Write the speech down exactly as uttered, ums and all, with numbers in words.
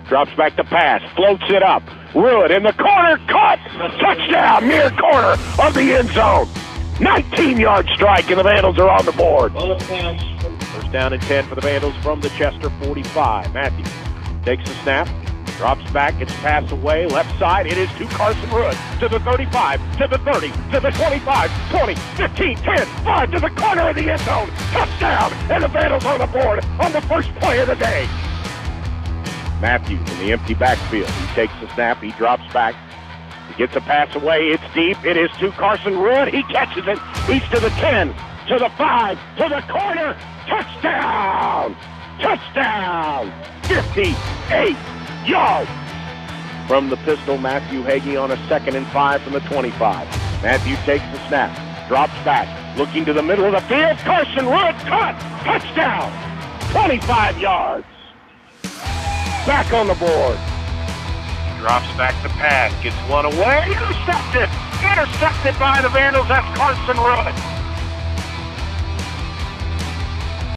Drops back to pass, floats it up. Ruud in the corner, caught! Touchdown, near corner of the end zone. nineteen-yard strike, and the Vandals are on the board. First down and ten for the Vandals from the Chester forty-five. Matthew takes the snap, drops back, gets pass away, left side. It is to Carson Ruud, to the thirty-five, to the thirty, to the twenty-five, twenty, fifteen, ten, five, to the corner of the end zone. Touchdown, and the Vandals on the board on the first play of the day. Matthew in the empty backfield. He takes the snap, he drops back. He gets a pass away, it's deep. It is to Carson Ruud. He catches it. He's to the ten, to the five, to the corner. Touchdown! Touchdown! fifty-eight yards. From the pistol, Matthew Hagee on a second and five from the twenty-five. Matthew takes the snap, drops back, looking to the middle of the field. Carson Ruud caught! Touchdown! twenty-five yards. Back on the board. Drops back the pass, gets one away. Intercepted! Intercepted by the Vandals. That's Carson Ruud.